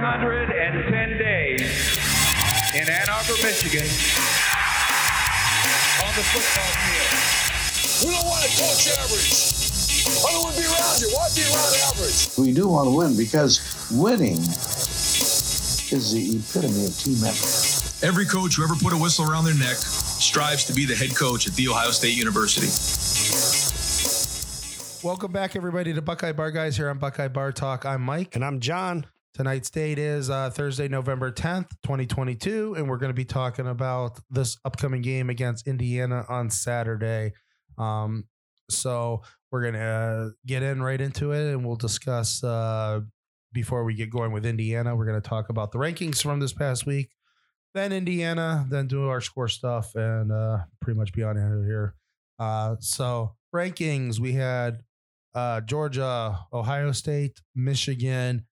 110 days in Ann Arbor, Michigan on the football field. We don't want to coach average. I don't want to be around you. Why be around average? We do want to win because winning is the epitome of team effort. Every coach who ever put a whistle around their neck strives to be the head coach at The Ohio State University. Welcome back, everybody, to Buckeye Bar Guys here on Buckeye Bar Talk. I'm Mike. And I'm John. Tonight's date is Thursday, November 10th, 2022, and we're going to be talking about this upcoming game against Indiana on Saturday. So we're going to get right into it, and we'll discuss, before we get going with Indiana, we're going to talk about the rankings from this past week, then Indiana, then do our score stuff, and pretty much be on here. So rankings, we had Georgia, Ohio State, Michigan,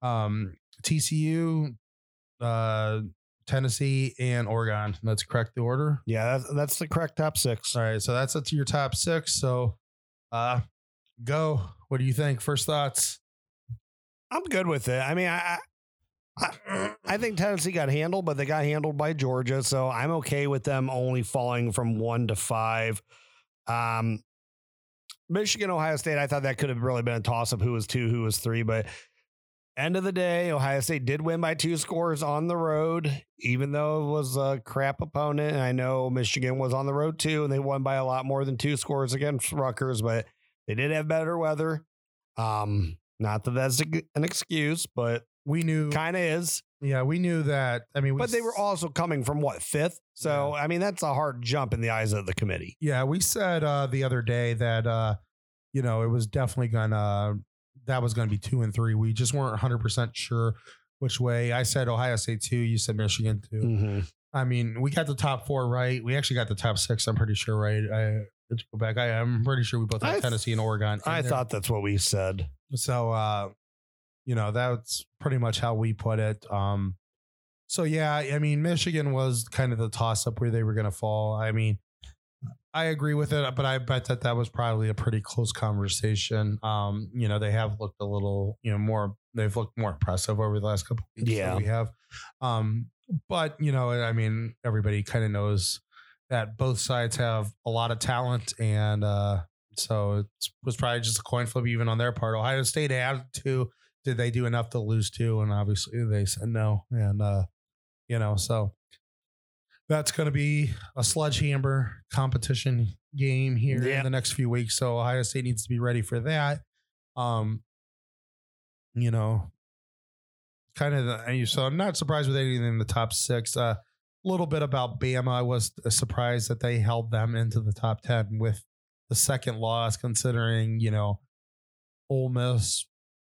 TCU, Tennessee, and Oregon. That's correct, the order? Yeah, that's the correct top six. All right, so that's up to your top six. So go. What do you think? First thoughts? I'm good with it. I mean, I think Tennessee got handled, but they got handled by Georgia, so I'm okay with them only falling from 1 to 5. Michigan, Ohio State, I thought that could have really been a toss-up who was 2, who was 3, but end of the day, Ohio State did win by 2 scores on the road, even though it was a crap opponent. And I know Michigan was on the road too, and they won by a lot more than 2 scores against Rutgers, but they did have better weather. Not that that's an excuse, but we knew kind of is. Yeah, we knew that. I mean, but they were also coming from what, 5th? So, yeah. I mean, that's a hard jump in the eyes of the committee. Yeah, we said the other day that, it was definitely that was going to be 2 and 3. We just weren't 100% sure which way. I said Ohio State 2. You said Michigan 2. Mm-hmm. I mean, we got the top 4 right. We actually got the top 6. I'm pretty sure, right? Let's go back. I'm pretty sure we both had Tennessee and Oregon. I thought that's what we said. So, that's pretty much how we put it. So yeah, I mean, Michigan was kind of the toss up where they were going to fall. I mean, I agree with it, but I bet that was probably a pretty close conversation. They have looked a little, they've looked more impressive over the last couple of weeks. Yeah, we have. But I mean, everybody kind of knows that both sides have a lot of talent, and so it was probably just a coin flip even on their part. Ohio State had to. Did they do enough to lose to? And obviously they said no. And, so that's going to be a sledgehammer competition game here in the next few weeks. So Ohio State needs to be ready for that. So I'm not surprised with anything in the top 6. A little bit about Bama. I was surprised that they held them into the top 10 with the second loss, considering, Ole Miss,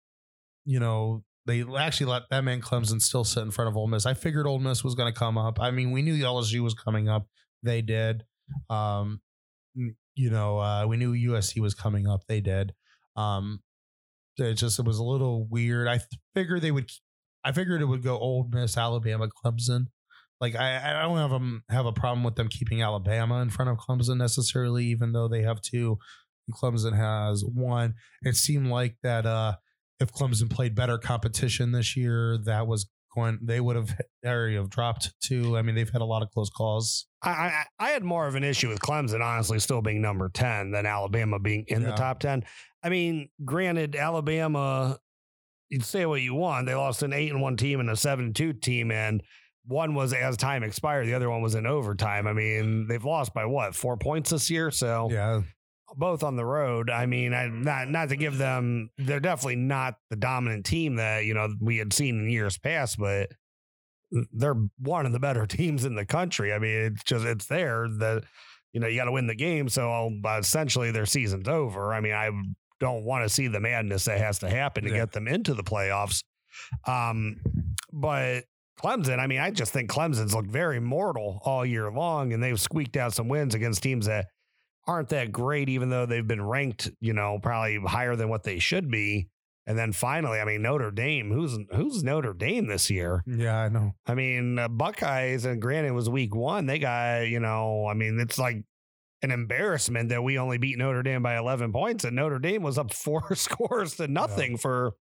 they actually let them and Clemson still sit in front of Ole Miss. I figured Ole Miss was going to come up. I mean, we knew LSU was coming up. They did. We knew USC was coming up. They did. It was a little weird. I figured it would go Ole Miss, Alabama, Clemson. Like I don't have a problem with them keeping Alabama in front of Clemson necessarily, even though they have 2 and Clemson has 1. It seemed like that if Clemson played better competition this year, they would have dropped 2. I mean, they've had a lot of close calls. I had more of an issue with Clemson, honestly, still being number 10 than Alabama being in the top 10. I mean, granted, Alabama, you'd say what you want. They lost an 8-1 team and a 7-2 team, and one was as time expired. The other one was in overtime. I mean, they've lost by 4 points this year. So yeah, both on the road. I mean, not to give them, they're definitely not the dominant team that, we had seen in years past, but they're one of the better teams in the country. I mean, it's there that, you got to win the game. So essentially their season's over. I mean, I don't want to see the madness that has to happen to get them into the playoffs. But Clemson, I mean, I just think Clemson's looked very mortal all year long, and they've squeaked out some wins against teams that aren't that great, even though they've been ranked, probably higher than what they should be. And then finally, I mean, Notre Dame, who's Notre Dame this year? Yeah, I know. I mean, Buckeyes, and granted it was week 1, they got, I mean, it's like an embarrassment that we only beat Notre Dame by 11 points, and Notre Dame was up 4 scores to nothing for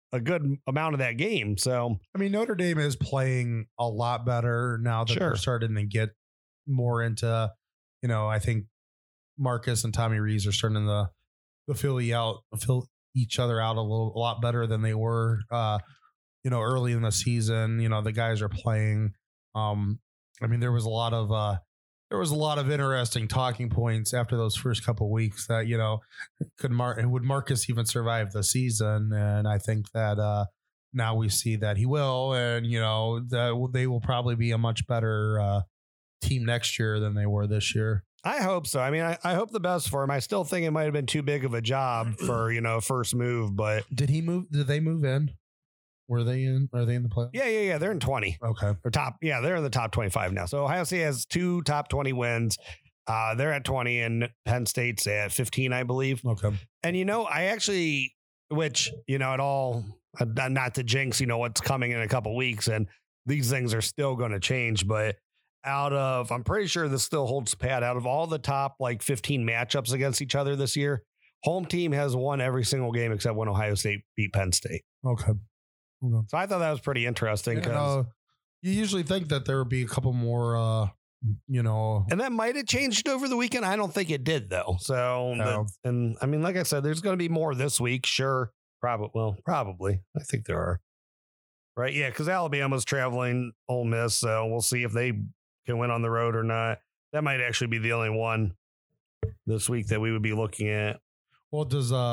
a good amount of that game. So, I mean, Notre Dame is playing a lot better now that Sure. they're starting to get more into, I think Marcus and Tommy Rees are starting to fill each other out a lot better than they were, early in the season. The guys are playing. I mean, there was a lot of interesting talking points after those first couple of weeks that, would Marcus even survive the season? And I think that now we see that he will, and, that they will probably be a much better team next year than they were this year. I hope so. I mean, I hope the best for him. I still think it might have been too big of a job for, first move, but Did they move in? Are they in the playoffs? yeah. They're in 20. Okay. Or they're in the top 25 now. So Ohio State has 2 top 20 wins. They're at 20 and Penn State's at 15, I believe. Okay. And, I actually, which, it all, not to jinx, what's coming in a couple weeks, and these things are still going to change, but I'm pretty sure this still holds pat, out of all the top 15 matchups against each other this year, home team has won every single game except when Ohio State beat Penn State. Okay. So I thought that was pretty interesting. You usually think that there would be a couple more, And that might have changed over the weekend. I don't think it did, though. So, No. and I mean, like I said, there's going to be more this week. Sure. Probably. I think there are. Right. Yeah. Because Alabama's traveling Ole Miss. So we'll see if they can win on the road or not. That might actually be the only one this week that we would be looking at. Well,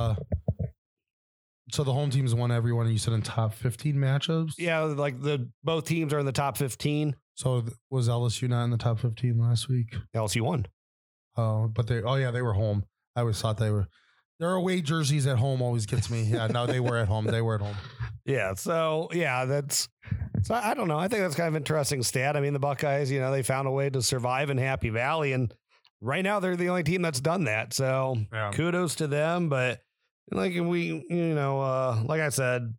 so the home teams won everyone, you said, in top 15 matchups? Yeah. Both teams are in the top 15. So was LSU not in the top 15 last week? LSU won. Oh, but they were home. I always thought they were. Their away jerseys at home always gets me. Yeah, no, they were at home. Yeah. So, so I don't know. I think that's kind of an interesting stat. I mean, the Buckeyes, they found a way to survive in Happy Valley, and right now they're the only team that's done that. So kudos to them. But like I said,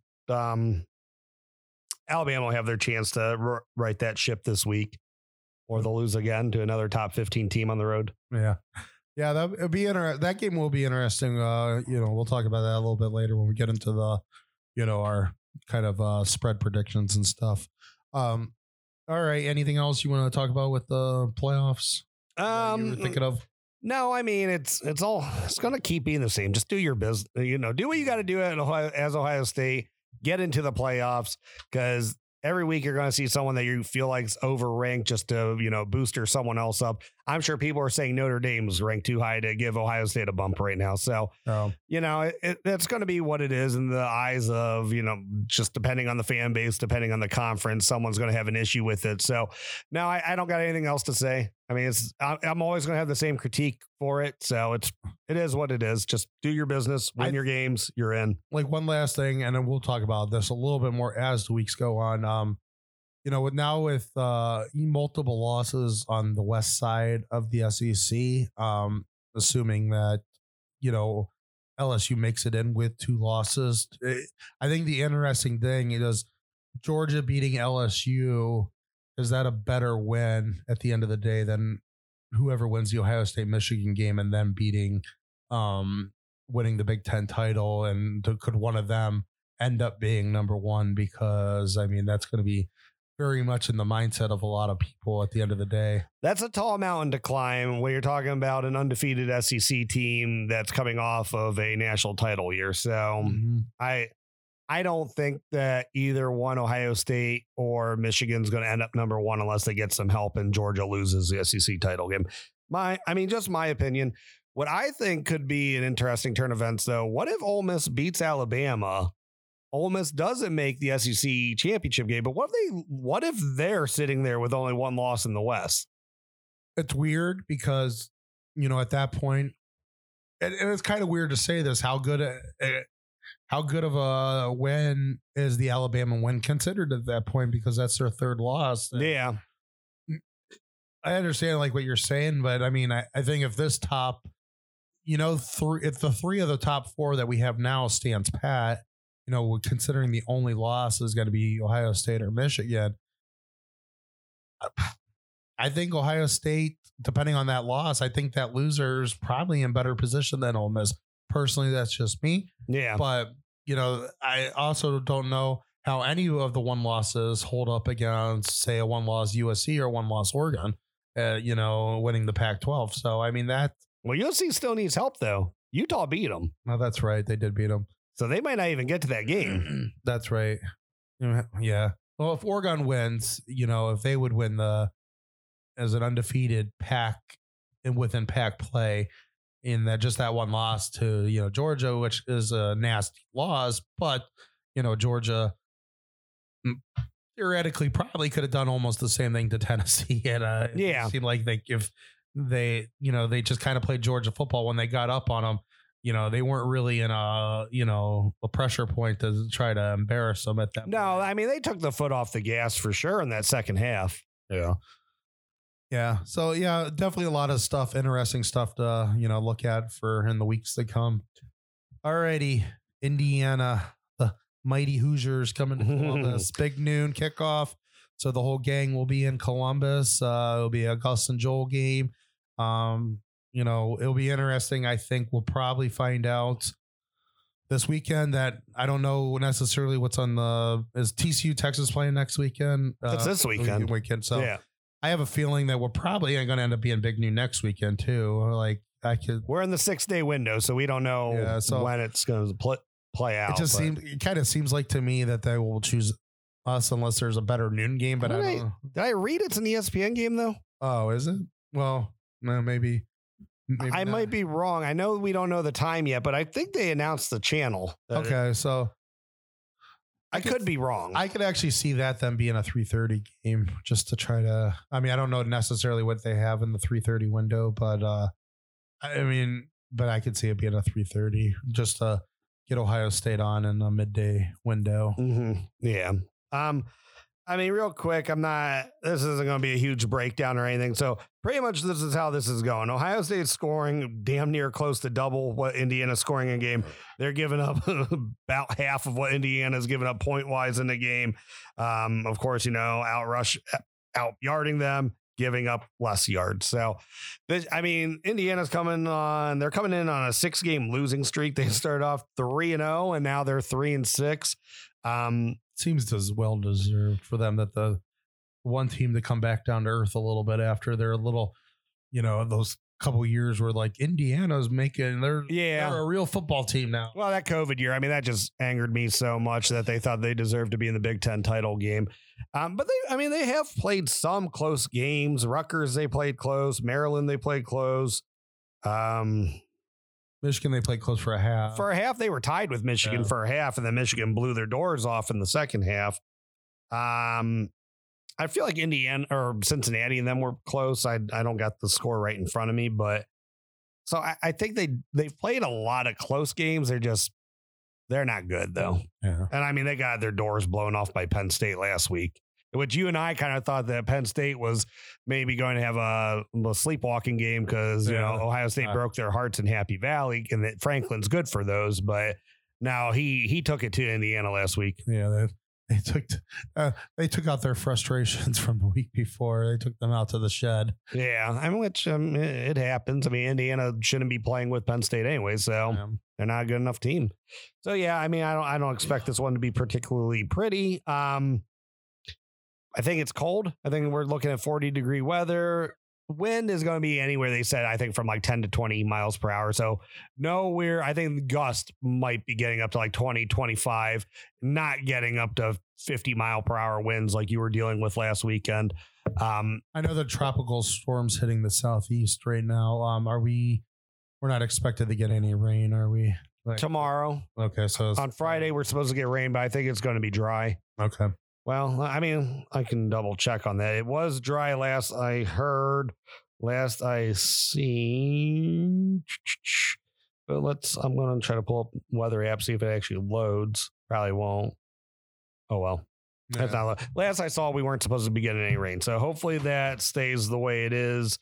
Alabama will have their chance to right that ship this week, or they'll lose again to another top 15 team on the road. Yeah. Yeah, that'd be that game will be interesting. We'll talk about that a little bit later when we get into the, our kind of spread predictions and stuff. All right. Anything else you want to talk about with the playoffs? You were thinking of? No, I mean, it's going to keep being the same. Just do your business, do what you got to do as Ohio State, get into the playoffs, because every week you're going to see someone that you feel like is overranked just to, boost or someone else up. I'm sure people are saying Notre Dame's ranked too high to give Ohio State a bump right now. So, it's going to be what it is in the eyes of, just depending on the fan base, depending on the conference, someone's going to have an issue with it. So no, I don't got anything else to say. I mean, I'm always going to have the same critique for it. So it is what it is. Just do your business, win your games, you're in. Like one last thing, and then we'll talk about this a little bit more as the weeks go on. With multiple losses on the west side of the SEC, assuming that, LSU makes it in with 2 losses. I think the interesting thing is Georgia beating LSU. Is that a better win at the end of the day than whoever wins the Ohio State Michigan game and then winning the Big Ten title? And could one of them end up being number one? Because I mean, that's going to be very much in the mindset of a lot of people at the end of the day. That's a tall mountain to climb when you're talking about an undefeated SEC team that's coming off of a national title year. So I don't think that either one, Ohio State or Michigan's going to end up number one unless they get some help and Georgia loses the SEC title game. Just my opinion. What I think could be an interesting turn of events, though, what if Ole Miss beats Alabama? Ole Miss doesn't make the SEC championship game, but what if they're sitting there with only 1 loss in the West? It's weird because, at that point, and it's kind of weird to say this, how good of a win is the Alabama win considered at that point, because that's their 3rd loss. Yeah. I understand what you're saying, but I mean, I think if this top, if the 3 of the top 4 that we have now stands pat, considering the only loss is going to be Ohio State or Michigan, I think Ohio State, depending on that loss, I think that loser's probably in better position than Ole Miss. Personally, that's just me. Yeah. But I also don't know how any of the one losses hold up against, say, a one loss USC or one loss Oregon, winning the Pac-12. So, I mean, Well, USC still needs help, though. Utah beat them. No, that's right. They did beat them. So they might not even get to that game. That's right. Yeah. Well, if Oregon wins, if they would win as an undefeated Pac and within Pac play in that one loss to, Georgia, which is a nasty loss, but, Georgia theoretically probably could have done almost the same thing to Tennessee. And it seemed like they just kind of played Georgia football when they got up on them. They weren't really in a pressure point to try to embarrass them at that point. No, I mean, they took the foot off the gas for sure in that second half. Yeah. Yeah. So, yeah, definitely a lot of stuff, interesting stuff to, look at for in the weeks to come. All righty. Indiana, the mighty Hoosiers coming to Columbus. Big noon kickoff. So the whole gang will be in Columbus. It'll be a Gus and Joel game. It'll be interesting. I think we'll probably find out this weekend that I don't know necessarily what's on is TCU Texas playing next weekend. It's this weekend. So yeah. I have a feeling that we're probably going to end up being big noon next weekend too. We're in the 6-day window, so we don't know when it's going to play out. It kind of seems like to me that they will choose us unless there's a better noon game. But I don't know. Did I read it's an ESPN game though? Oh, is it? Well, no, maybe I might be wrong. I know we don't know the time yet, but I think they announced the channel. Okay, so I could be wrong. I could actually see that then being a 3:30 game just to try to. I mean, I don't know necessarily what they have in the 3:30 window, but but I could see it being a 3:30 just to get Ohio State on in a midday window. Mm-hmm. Yeah. Real quick, this isn't going to be a huge breakdown or anything. So pretty much this is how this is going. Ohio State's scoring damn near close to double what Indiana's scoring in a game. They're giving up about half of what Indiana's giving up point wise in the game. Of course, out yarding them, giving up less yards. So, Indiana's coming in on a 6-game losing streak. They started off 3-0 and now they're 3-6. Seems as well deserved for them that the one team to come back down to earth a little bit after their little, those couple years where like Indiana's they're a real football team now. Well, that COVID year, that just angered me so much that they thought they deserved to be in the Big Ten title game. But they have played some close games. Rutgers, they played close. Maryland, they played close. Michigan, they played close for a half. For a half, they were tied with Michigan for a half, and then Michigan blew their doors off in the second half. I feel like Indiana or Cincinnati and them were close. I don't got the score right in front of me, but so I think they've played a lot of close games. They're not good though. Yeah. And they got their doors blown off by Penn State last week, which you and I kind of thought that Penn State was maybe going to have a sleepwalking game because, Ohio State broke their hearts in Happy Valley and that Franklin's good for those. But now he took it to Indiana last week. Yeah, they took out their frustrations from the week before. They took them out to the shed. Yeah, it happens. Indiana shouldn't be playing with Penn State anyway, so they're not a good enough team. So yeah, I don't expect this one to be particularly pretty. I think it's cold. I think we're looking at 40-degree weather. Wind is going to be anywhere, they said, I think from like 10 to 20 miles per hour. So I think the gust might be getting up to like 20, 25, not getting up to 50 mile per hour winds like you were dealing with last weekend. I know the tropical storm's hitting the southeast right now. We're not expected to get any rain, are we? Tomorrow. Okay. So on Friday, we're supposed to get rain, but I think it's going to be dry. Okay. Well, I can double check on that. It was dry last I seen. But I'm going to try to pull up weather app, see if it actually loads. Probably won't. Oh, well. Yeah. That's not last I saw, we weren't supposed to be getting any rain. So hopefully that stays the way it is.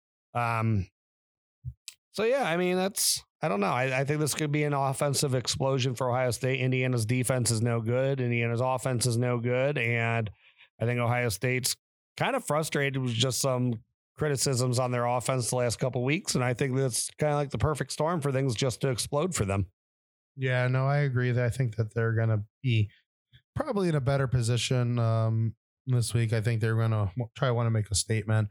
So yeah, I don't know. I think this could be an offensive explosion for Ohio State. Indiana's defense is no good. Indiana's offense is no good. And I think Ohio State's kind of frustrated with just some criticisms on their offense the last couple of weeks. And I think that's kind of like the perfect storm for things just to explode for them. Yeah, no, I agree. I think that they're going to be probably in a better position this week. I think they're going to want to make a statement.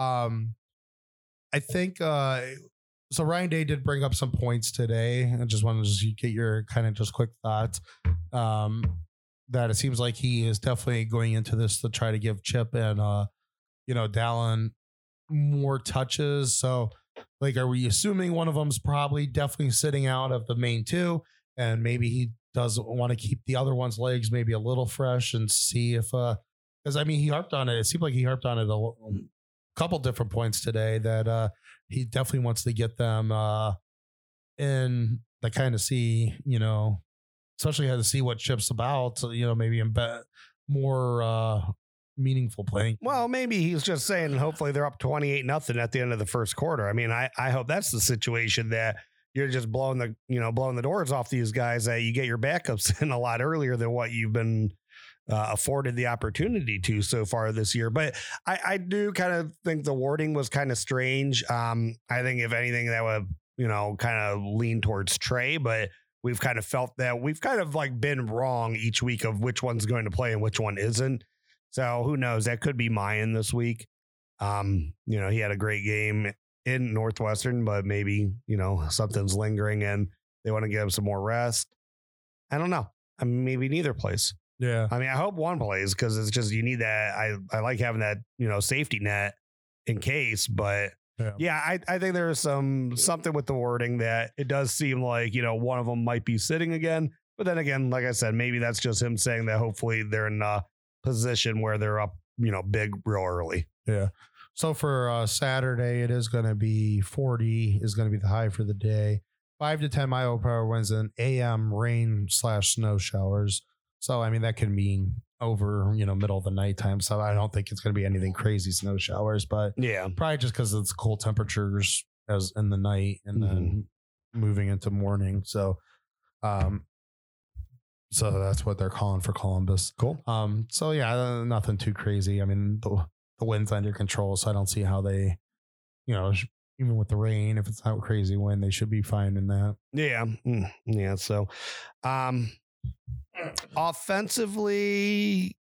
I think so. Ryan Day did bring up some points today. I just wanted to get your kind of just quick thoughts. That it seems like he is definitely going into this to try to give Chip and Dallin more touches. So, like, are we assuming one of them's probably definitely sitting out of the main two, and maybe he does want to keep the other one's legs maybe a little fresh and see if because I mean he harped on it. It seemed like he harped on it a couple different points today that he definitely wants to get them in to kind of see, especially had to see what Chip's about, so, maybe embed more meaningful playing. Well, maybe he's just saying hopefully they're up 28-0 at the end of the first quarter. I mean, I hope that's the situation, that you're just blowing the doors off these guys, that you get your backups in a lot earlier than what you've been afforded the opportunity to so far this year. But I do kind of think the wording was kind of strange. I think if anything that would, kind of lean towards Trey, but we've kind of felt that we've kind of like been wrong each week of which one's going to play and which one isn't. So who knows? That could be Mayan this week. He had a great game in Northwestern, but maybe, something's lingering and they want to give him some more rest. I don't know. I mean, maybe neither plays. Yeah. I mean, I hope one plays because it's just, you need that. I like having that, safety net in case, but I think there's something with the wording that it does seem like, one of them might be sitting again. But then again, like I said, maybe that's just him saying that hopefully they're in a position where they're up, big real early. Yeah. So for Saturday, it is going to be 40 is going to be the high for the day. 5 to 10 mile per hour winds and AM rain/snow showers. So, I mean, that can mean over, middle of the nighttime. So I don't think it's going to be anything crazy snow showers, but yeah, probably just because it's cold temperatures as in the night and then moving into morning. So, so that's what they're calling for Columbus. Cool. So yeah, nothing too crazy. I mean, the wind's under control, so I don't see how they, even with the rain, if it's not crazy wind, they should be fine in that. Yeah. Yeah. So, offensively,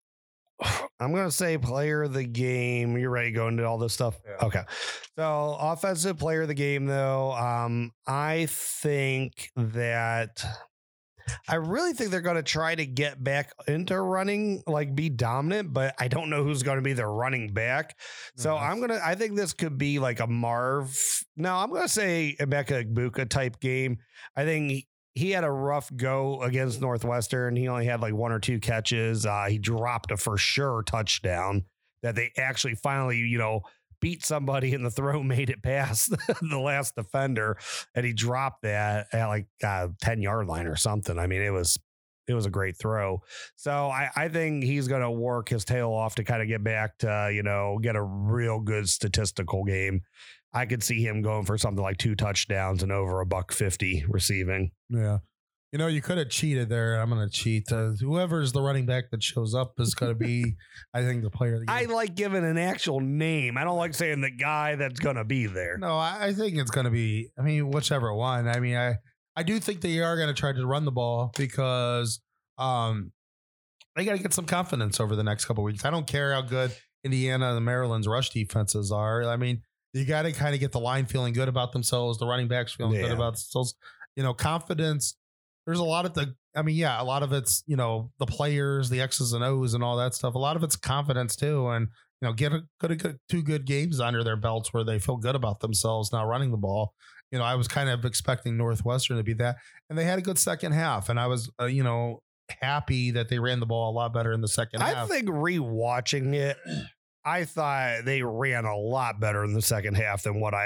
I'm going to say player of the game. You're ready to go into all this stuff? Yeah. Okay. So offensive player of the game, though, I think that I really think they're going to try to get back into running, like be dominant, but I don't know who's going to be their running back. So I think this could be like a Marv. No, I'm going to say Emeka Egbuka type game. I think he had a rough go against Northwestern. He only had like 1 or 2 catches. He dropped a for sure touchdown that they actually finally, beat somebody in the throw, made it past the last defender, and he dropped that at like 10-yard line or something. I mean, it was a great throw. So I think he's going to work his tail off to kind of get back to, get a real good statistical game. I could see him going for something like 2 touchdowns and over $150 receiving. Yeah. You could have cheated there. I'm going to cheat. Whoever's the running back that shows up is going to be, I think, the player of the game. I like giving an actual name. I don't like saying the guy that's going to be there. No, I think it's going to be, whichever one. I do think they are going to try to run the ball because they got to get some confidence over the next couple of weeks. I don't care how good Indiana and Maryland's rush defenses are. You got to kind of get the line feeling good about themselves, the running backs feeling good about themselves. Confidence. There's a lot of a lot of it's, the players, the X's and O's and all that stuff. A lot of it's confidence too. And, get 2 good games under their belts where they feel good about themselves now running the ball. I was kind of expecting Northwestern to be that, and they had a good second half. And I was, happy that they ran the ball a lot better in the second half. I think rewatching it, I thought they ran a lot better in the second half than what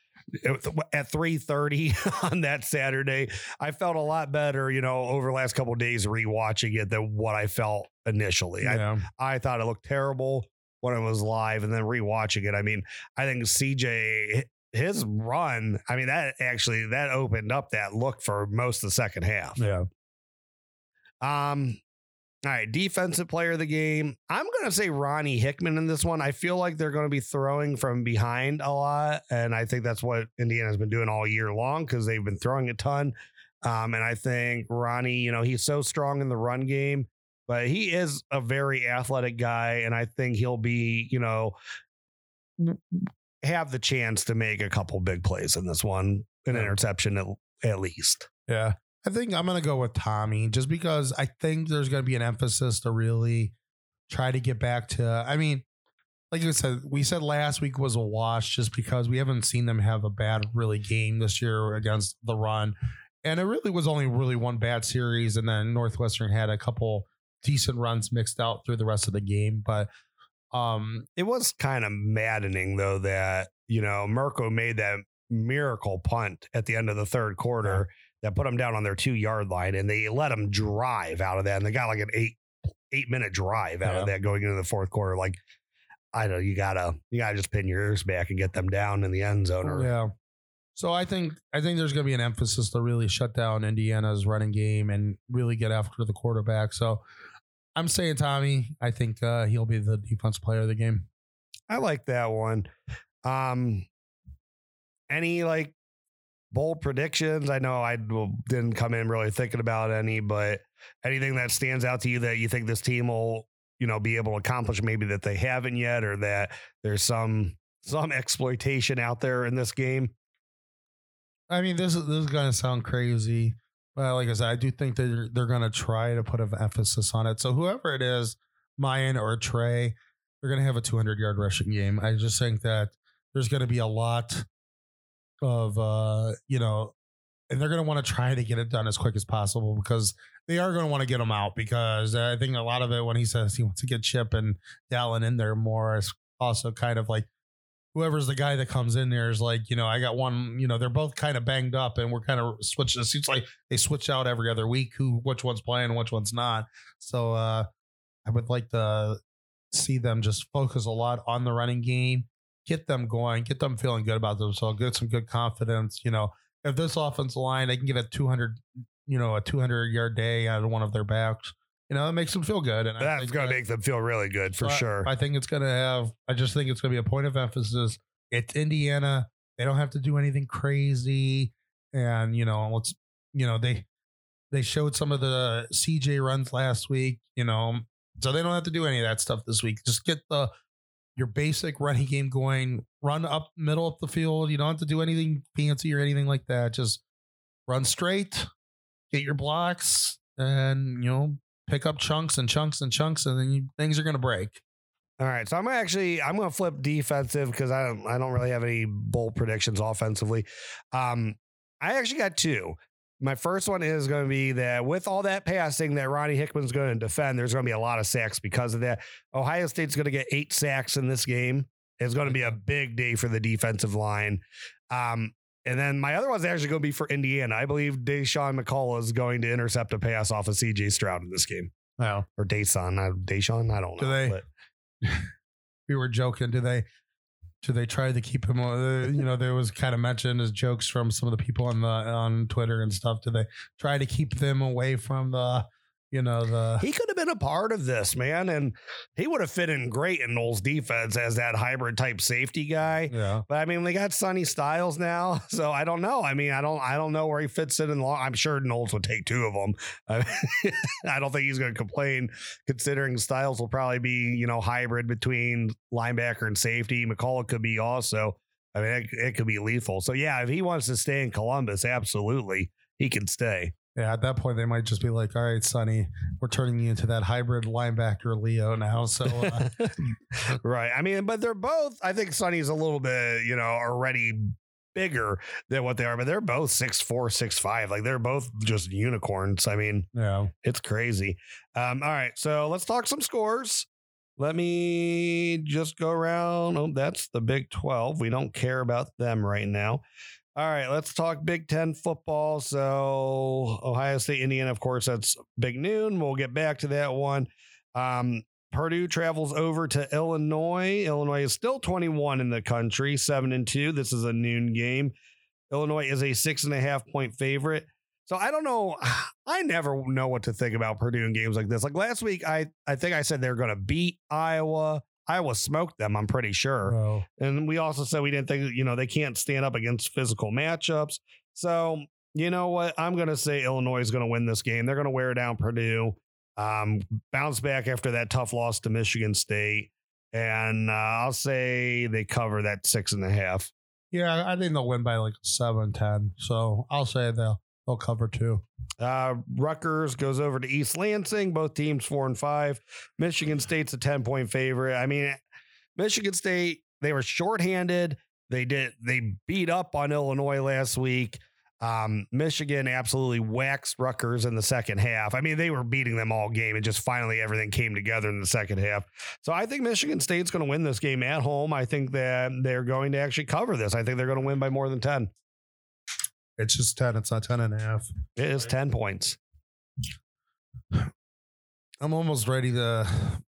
at 3:30 on that Saturday. I felt a lot better, over the last couple of days rewatching it than what I felt initially. Yeah. I thought it looked terrible when it was live, and then rewatching it. I think CJ, his run, that opened up that look for most of the second half. Yeah. All right, defensive player of the game. I'm going to say Ronnie Hickman in this one. I feel like they're going to be throwing from behind a lot, and I think that's what Indiana's been doing all year long because they've been throwing a ton. And I think Ronnie, you know, he's so strong in the run game, but he is a very athletic guy. And I think he'll be, you know, have the chance to make a couple big plays in this one, an interception at least. Yeah. I think I'm going to go with Tommy just because I think there's going to be an emphasis to really try to get back to, I mean, like I said, we said last week was a wash just because we haven't seen them have a bad really game this year against the run. And it really was only really one bad series. And then Northwestern had a couple decent runs mixed out through the rest of the game. But it was kind of maddening, though, that, you know, Mirko made that miracle punt at the end of the third quarter that put them down on their 2-yard line, and they let them drive out of that. And they got like an 8-minute drive out of that going into the fourth quarter. Like, I don't know, you gotta just pin your ears back and get them down in the end zone. Yeah. So I think there's going to be an emphasis to really shut down Indiana's running game and really get after the quarterback. So I'm saying Tommy. I think he'll be the defense player of the game. I like that one. Any like bold predictions? I know I didn't come in really thinking about any, but anything that stands out to you that you think this team will, you know, be able to accomplish maybe that they haven't yet, or that there's some exploitation out there in this game? I mean, this is going to sound crazy. Well, like I said, I do think that they're going to try to put an emphasis on it. So whoever it is, Mayan or Trey, they're going to have a 200-yard rushing game. I just think that there's going to be a lot of, you know, and they're going to want to try to get it done as quick as possible because they are going to want to get them out, because I think a lot of it when he says he wants to get Chip and Dallin in there more is also kind of like, whoever's the guy that comes in there is like, you know, I got one, you know, they're both kind of banged up and we're kind of switching. It seems like they switch out every other week which one's playing and which one's not. So I would like to see them just focus a lot on the running game, get them going, get them feeling good about themselves, get some good confidence. You know, if this offensive line, they can get a 200-yard day out of one of their backs, you know, it makes them feel good. And that's going to make them feel really good for sure. I think it's going to I just think it's going to be a point of emphasis. It's Indiana. They don't have to do anything crazy. And, you know, they showed some of the CJ runs last week, you know, so they don't have to do any of that stuff this week. Just get your basic running game going, run up middle of the field. You don't have to do anything fancy or anything like that. Just run straight, get your blocks, and, you know, pick up chunks and chunks and chunks, and then things are going to break. All right. So I'm going to flip defensive because I don't really have any bold predictions offensively. I actually got two. My first one is going to be that with all that passing that Ronnie Hickman's going to defend, there's going to be a lot of sacks because of that. Ohio State's going to get 8 sacks in this game. It's going to be a big day for the defensive line. And then my other one's actually going to be for Indiana. I believe Deshaun McCullough is going to intercept a pass off of CJ Stroud in this game. Wow. Or Deshaun, I don't know. But we were joking. Do they try to keep him? You know, there was kind of mentioned as jokes from some of the people on Twitter and stuff. Do they try to keep them away from he could have been a part of this, man, and he would have fit in great in Knowles' defense as that hybrid type safety guy. Yeah. But I mean, they got Sonny Styles now, so I don't know. I mean, I don't know where he fits in long. I'm sure Knowles would take 2 of them. I don't think he's going to complain, considering Styles will probably be, you know, hybrid between linebacker and safety. McCullough could be also. I mean, it could be lethal. So yeah, if he wants to stay in Columbus, absolutely, he can stay. Yeah, at that point, they might just be like, all right, Sonny, we're turning you into that hybrid linebacker Leo now. So, right. I mean, but they're both, I think Sonny's a little bit, you know, already bigger than what they are, but they're both 6'4", 6'5". Like, they're both just unicorns. I mean, yeah, it's crazy. All right. So let's talk some scores. Let me just go around. Oh, that's the Big 12. We don't care about them right now. All right, let's talk Big Ten football. So Ohio State, Indiana, of course, that's big noon. We'll get back to that one. Purdue travels over to Illinois. Illinois is still 21 in the country, 7-2. This is a noon game. Illinois is a 6.5-point favorite. So I don't know. I never know what to think about Purdue in games like this. Like last week, I think I said they're going to beat Iowa. Iowa smoked them, I'm pretty sure. Oh. And we also said we didn't think, you know, they can't stand up against physical matchups. So You know what? I'm going to say Illinois is going to win this game. They're going to wear down Purdue, bounce back after that tough loss to Michigan State. And I'll say they cover that 6.5. Yeah, I think they'll win by like 7-10. So I'll say they'll cover 2. Rutgers goes over to East Lansing. Both teams 4-5. Michigan State's a 10-point favorite. I mean, Michigan State, they were shorthanded. They beat up on Illinois last week. Michigan absolutely waxed Rutgers in the second half. I mean, they were beating them all game, and just finally everything came together in the second half. So I think Michigan State's going to win this game at home. I think that they're going to actually cover this. I think they're going to win by more than 10. It's just 10. It's not 10.5. It is 10 points. I'm almost ready to.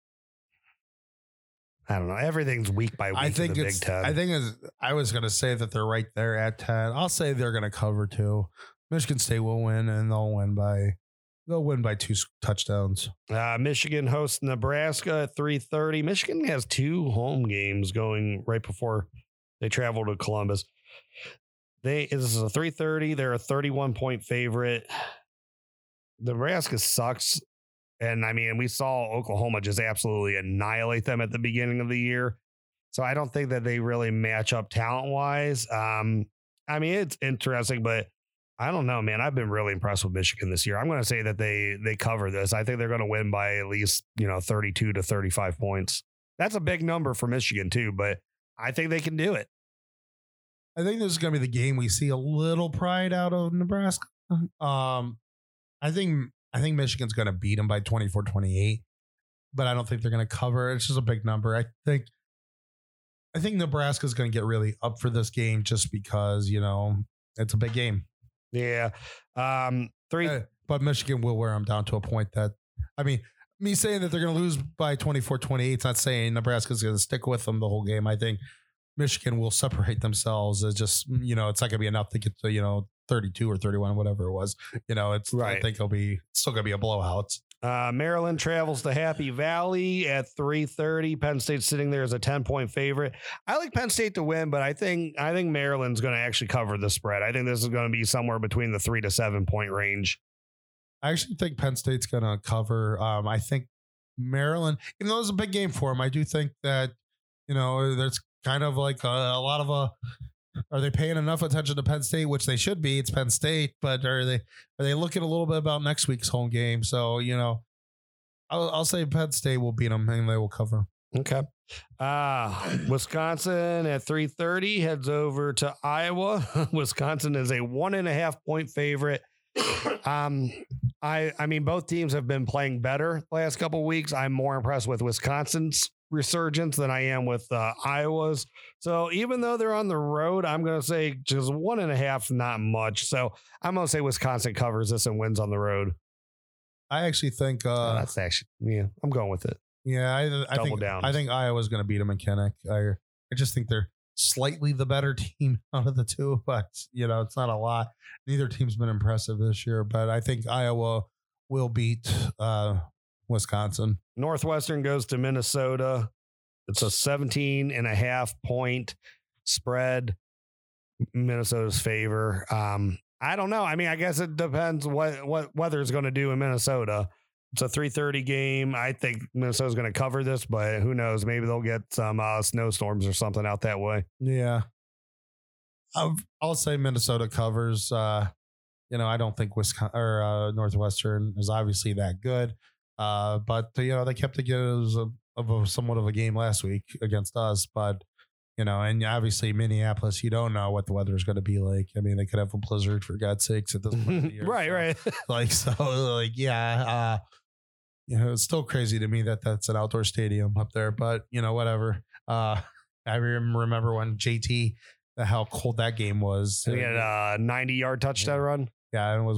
I don't know. Everything's week by week. I think in the it's. Big Ten. I think I was going to say that they're right there at 10. I'll say they're going to cover 2. Michigan State will win, and they'll win by 2 touchdowns. Michigan hosts Nebraska at 3:30. Michigan has 2 home games going right before they travel to Columbus. This is a 3:30. They're a 31-point favorite. Nebraska sucks. And I mean, we saw Oklahoma just absolutely annihilate them at the beginning of the year. So I don't think that they really match up talent wise. I mean, it's interesting, but I don't know, man. I've been really impressed with Michigan this year. I'm going to say that they cover this. I think they're going to win by at least, 32 to 35 points. That's a big number for Michigan too, but I think they can do it. I think this is going to be the game we see a little pride out of Nebraska. I think Michigan's going to beat them by 24-28, but I don't think they're going to cover. It's just a big number. I think Nebraska's going to get really up for this game just because, it's a big game. Yeah. But Michigan will wear them down to a point that, I mean, me saying that they're going to lose by 24-28, it's not saying Nebraska's going to stick with them the whole game. I think Michigan will separate themselves as just, it's not going to be enough to get to, 32 or 31, whatever it was. It's right. I think still going to be a blowout. Maryland travels to Happy Valley at 3:30. Penn State's sitting there as a 10-point favorite. I like Penn State to win, but I think Maryland's going to actually cover the spread. I think this is going to be somewhere between the 3 to 7 point range. I actually think Penn State's going to cover. I think Maryland, even though it's a big game for them, I do think that, there's kind of like a lot of are they paying enough attention to Penn State, which they should be? It's Penn State, but are they looking a little bit about next week's home game? So, I'll say Penn State will beat them and they will cover. Okay. Wisconsin at 3:30 heads over to Iowa. Wisconsin is a 1.5 point favorite. I mean, both teams have been playing better the last couple of weeks. I'm more impressed with Wisconsin's resurgence than I am with Iowa's. So even though they're on the road, I'm going to say just 1.5, not much. So I'm going to say Wisconsin covers this and wins on the road. I actually think that's actually, I'm going with it. Yeah, I think Iowa's going to beat them in Kinnick. I just think they're slightly the better team out of the two, but it's not a lot. Neither team's been impressive this year, but I think Iowa will beat Wisconsin. Northwestern goes to Minnesota. It's a 17.5 point spread. Minnesota's favor. I don't know. I mean, I guess it depends what weather's going to do in Minnesota. It's a 3:30 game. I think Minnesota's going to cover this, but who knows? Maybe they'll get some snowstorms or something out that way. Yeah. I'll say Minnesota covers. I don't think Wisconsin or Northwestern is obviously that good. But they kept it as somewhat of a game last week against us. But and obviously Minneapolis, you don't know what the weather is going to be like. I mean, they could have a blizzard for God's sakes at this point of the year. Right. It's still crazy to me that that's an outdoor stadium up there. But whatever. I remember when JT, how cold that game was. He had a 90-yard touchdown run. Yeah, and it was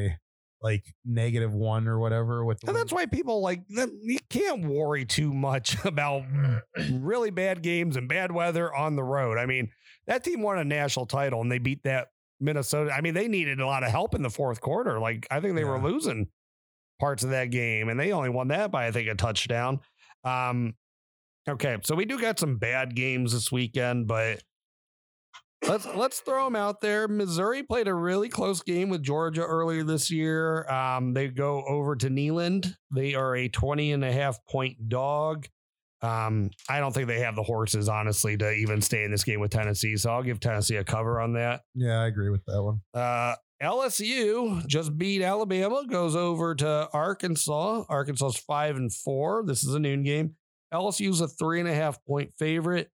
-1 or whatever. And that's why people you can't worry too much about really bad games and bad weather on the road. I mean, that team won a national title and they beat that Minnesota. I mean, they needed a lot of help in the fourth quarter. I think they were losing parts of that game and they only won that by, I think, a touchdown. Okay. So we do got some bad games this weekend, but let's throw them out there. Missouri played a really close game with Georgia earlier this year. They go over to Neyland. They are a 20.5 point dog. I don't think they have the horses, honestly, to even stay in this game with Tennessee. So I'll give Tennessee a cover on that. Yeah, I agree with that one. LSU just beat Alabama, goes over to Arkansas. Arkansas's 5-4. This is a noon game. LSU's a 3.5 point favorite.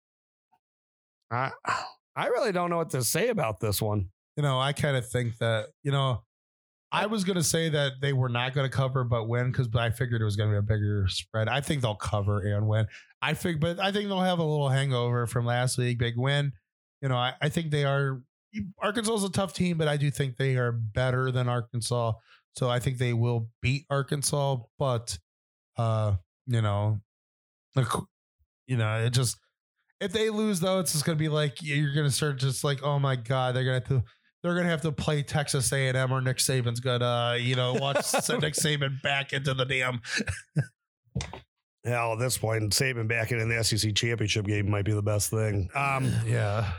I really don't know what to say about this one. I kind of think that, I was going to say that they were not going to cover but win because I figured it was going to be a bigger spread. I think they'll cover and win. But I think they'll have a little hangover from last week. Big win. I think they are. Arkansas is a tough team, but I do think they are better than Arkansas. So I think they will beat Arkansas. But, it just, if they lose though, it's just going to be like, you're going to start just like, oh my God, they're going to have to play Texas A&M or Nick Saban's going to, send Nick Saban back into the damn. At this point, Saban back in the SEC championship game might be the best thing. Yeah.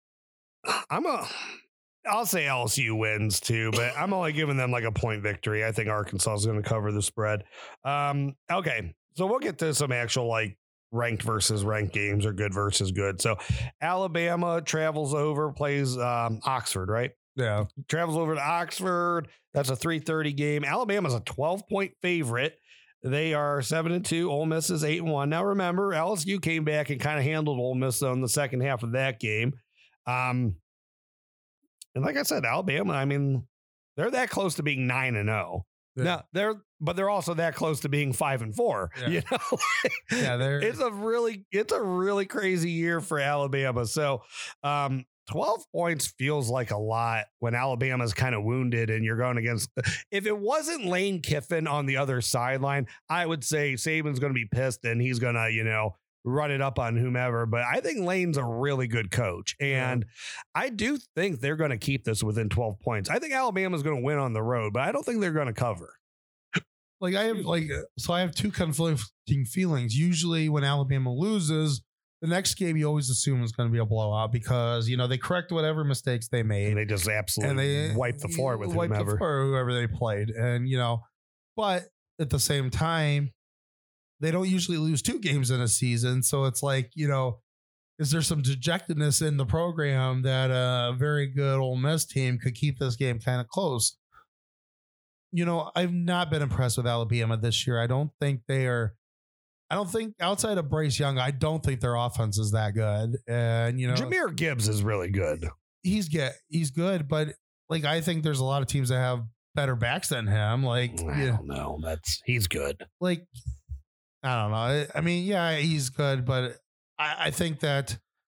I'll say LSU wins too, but I'm only giving them like a point victory. I think Arkansas is going to cover the spread. Okay. So we'll get to some actual like ranked versus ranked games or good versus good. So Alabama travels over, plays Oxford, right? Yeah. Travels over to Oxford. That's a 3:30 game. Alabama's a 12-point favorite. They are 7-2. Ole Miss is 8-1. Now remember, LSU came back and kind of handled Ole Miss in the second half of that game. And like I said, Alabama, I mean, they're that close to being 9-0. Yeah. Now they're also that close to being 5-4. Yeah. Yeah, it's a really crazy year for Alabama. So 12 points feels like a lot when Alabama's kind of wounded and you're going against. If it wasn't Lane Kiffin on the other sideline, I would say Saban's going to be pissed and he's going to, run it up on whomever. But I think Lane's a really good coach. And I do think they're going to keep this within 12 points. I think Alabama's going to win on the road, but I don't think they're going to cover. I have two conflicting feelings. Usually when Alabama loses, the next game you always assume is going to be a blowout because, they correct whatever mistakes they made. And they just absolutely wipe the floor with whoever they played. And, but at the same time, they don't usually lose 2 games in a season. So it's like, is there some dejectedness in the program that a very good Ole Miss team could keep this game kind of close? I've not been impressed with Alabama this year. I don't think outside of Bryce Young, I don't think their offense is that good. And, Jahmyr Gibbs is really good. He's good, but I think there's a lot of teams that have better backs than him. I don't know. He's good. I don't know. I mean, yeah, he's good, but I think that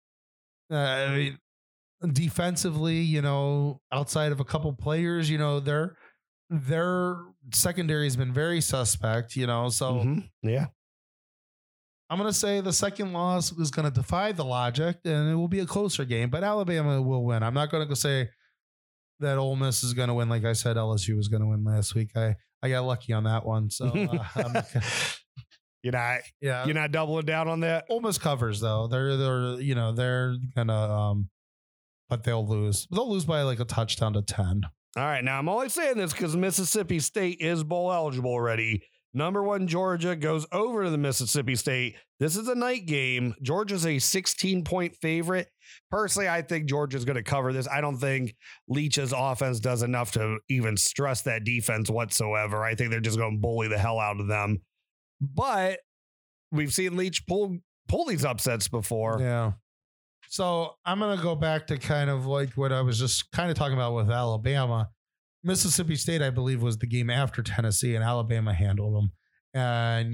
defensively, outside of a couple players, their secondary has been very suspect, so yeah. I'm going to say the second loss is going to defy the logic and it will be a closer game, but Alabama will win. I'm not going to go say that Ole Miss is going to win. Like I said, LSU was going to win last week. I got lucky on that one. So You're not doubling down on that. Ole Miss covers though. They're gonna but they'll lose. They'll lose by a touchdown to 10. All right, now I'm only saying this because Mississippi State is bowl eligible already. Number 1 Georgia goes over to the Mississippi State. This is a night game. Georgia's a 16-point favorite. Personally, I think Georgia's going to cover this. I don't think Leach's offense does enough to even stress that defense whatsoever. I think they're just going to bully the hell out of them. But we've seen Leach pull these upsets before. Yeah. So I'm going to go back to kind of like what I was just kind of talking about with Alabama. Mississippi State, I believe, was the game after Tennessee, and Alabama handled them. And,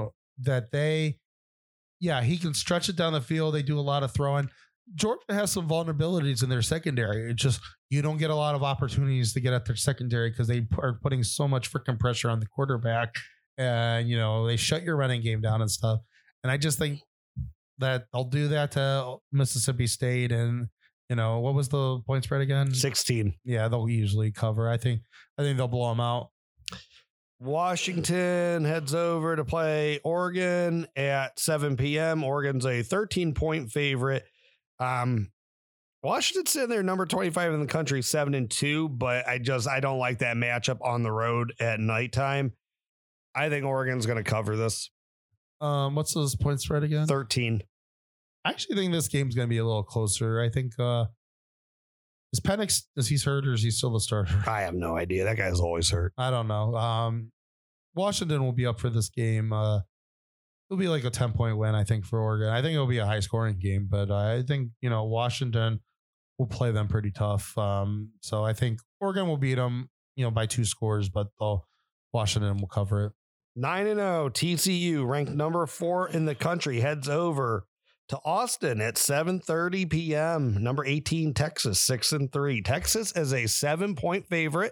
he can stretch it down the field. They do a lot of throwing. Georgia has some vulnerabilities in their secondary. It's just you don't get a lot of opportunities to get at their secondary because they are putting so much freaking pressure on the quarterback. And, they shut your running game down and stuff. And I just think that they'll do that to Mississippi State. And, what was the point spread again? 16. Yeah, they'll usually cover. I think they'll blow them out. Washington heads over to play Oregon at 7 p.m. Oregon's a 13-point favorite. Washington's sitting there number 25 in the country, 7-2, but I don't like that matchup on the road at nighttime. I think Oregon's going to cover this. What's those point spread again? 13. I actually think this game's going to be a little closer. I think is Penix, is he hurt or is he still the starter? I have no idea. That guy's always hurt. I don't know. Washington will be up for this game. It'll be like a 10-point win, I think, for Oregon. I think it'll be a high-scoring game, but I think, Washington will play them pretty tough. So I think Oregon will beat them, by 2 scores, but Washington will cover it. 9-0, TCU, ranked number 4 in the country, heads over to Austin at 7:30 p.m. Number 18, Texas, 6-3. Texas is a 7-point favorite.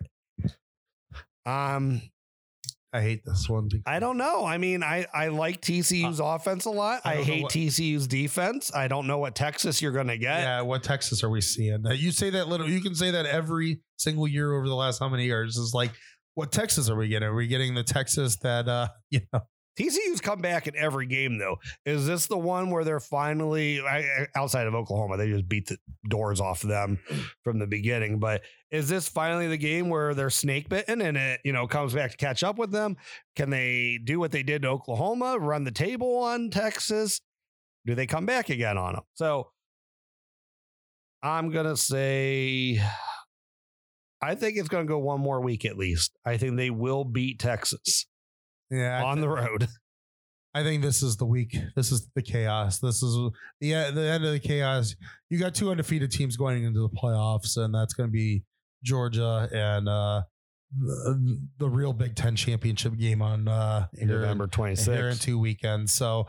I hate this one. I don't know. I mean, I like TCU's offense a lot. I hate TCU's defense. I don't know what Texas you're going to get. Yeah, what Texas are we seeing? You say that you can say that every single year over the last how many years is like, what Texas are we getting? Are we getting the Texas that, TCU's come back in every game, though. Is this the one where they're finally, outside of Oklahoma, they just beat the doors off them from the beginning. But is this finally the game where they're snake bitten and it, comes back to catch up with them? Can they do what they did to Oklahoma, run the table on Texas? Do they come back again on them? So I'm going to say, I think it's going to go one more week at least. I think they will beat Texas. Yeah, on the road. I think this is the week. This is the chaos. This is the end of the chaos. You got 2 undefeated teams going into the playoffs, and that's going to be Georgia and the real Big Ten championship game on November 26th. Here in 2 weekends. So,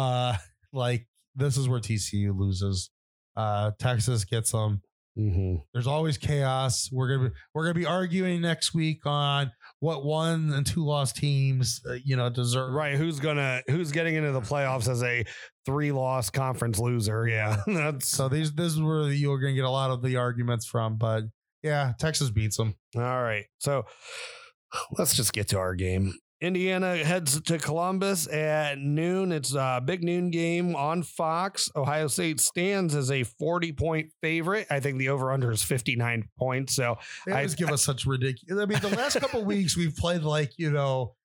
this is where TCU loses. Texas gets them. Mm-hmm. There's always chaos. We're gonna be arguing next week on what 1 and 2 loss teams deserve. Right? Who's getting into the playoffs as a 3-loss conference loser? Yeah. So this is where you're gonna get a lot of the arguments from. But yeah, Texas beats them. All right. So let's just get to our game. Indiana heads to Columbus at noon. It's a big noon game on Fox. Ohio State stands as a 40-point favorite. I think the over-under is 59 points. So they always give us such ridiculous. I mean, the last couple of weeks we've played like, so-so,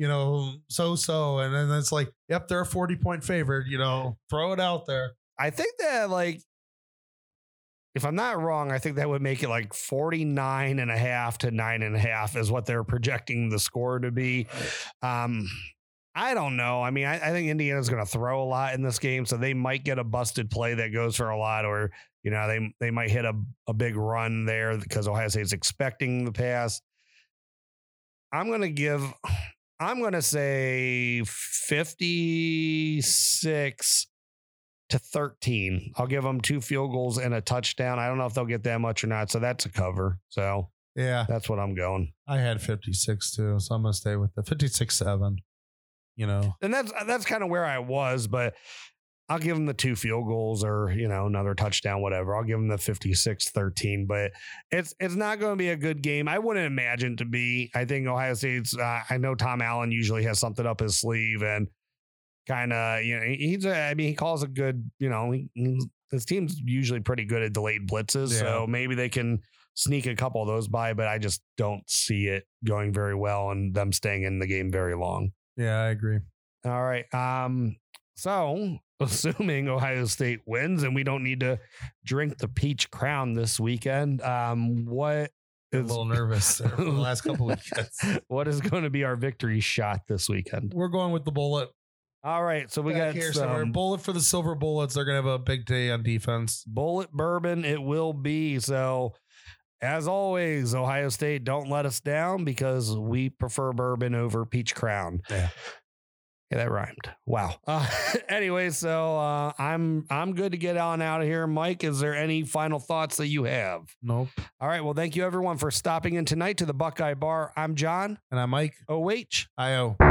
and then it's like, yep, they're a 40-point favorite. Throw it out there. I think that if I'm not wrong, I think that would make it like 49.5 to 9.5 is what they're projecting the score to be. I don't know. I mean, I think Indiana's going to throw a lot in this game, so they might get a busted play that goes for a lot, or, they might hit a big run there because Ohio State's expecting the pass. I'm going to say 56 to 13. I'll give them 2 field goals and a touchdown. I don't know if they'll get that much or not. So that's a cover. So yeah, that's what I'm going. I had 56 too. So I'm going to stay with the 56-7, And that's kind of where I was, but I'll give them the 2 field goals or, another touchdown, whatever. I'll give them the 56-13, but it's not going to be a good game. I wouldn't imagine to be. I think Ohio State's, I know Tom Allen usually has something up his sleeve and kind of, he calls a good, his team's usually pretty good at delayed blitzes. Yeah. So maybe they can sneak a couple of those by, but I just don't see it going very well and them staying in the game very long. Yeah, I agree. All right. So assuming Ohio State wins and we don't need to drink the Peach Crown this weekend, what a little nervous there for the last couple of weekends. What is going to be our victory shot this weekend? We're going with the Bullet. All right, so we got some Bullet for the Silver Bullets. They're going to have a big day on defense. Bullet bourbon it will be. So, as always, Ohio State, don't let us down because we prefer bourbon over Peach Crown. Yeah, that rhymed. Wow. Anyway, so I'm good to get on out of here. Mike, is there any final thoughts that you have? Nope. All right. Well, thank you everyone for stopping in tonight to the Buckeye Bar. I'm John. And I'm Mike. OH. IO.